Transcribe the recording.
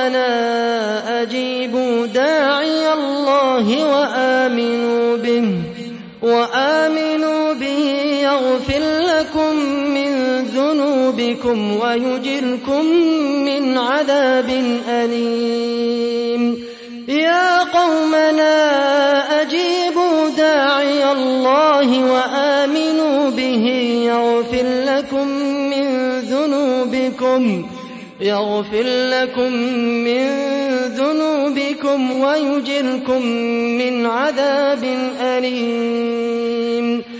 قومنا أجيبوا داعي الله وآمنوا به يغفر لكم من ذنوبكم ويجركم من عذاب أليم يا قومنا أجيبوا داعي الله وآمنوا به يغفر لكم من ذنوبكم ويجركم من عذاب أليم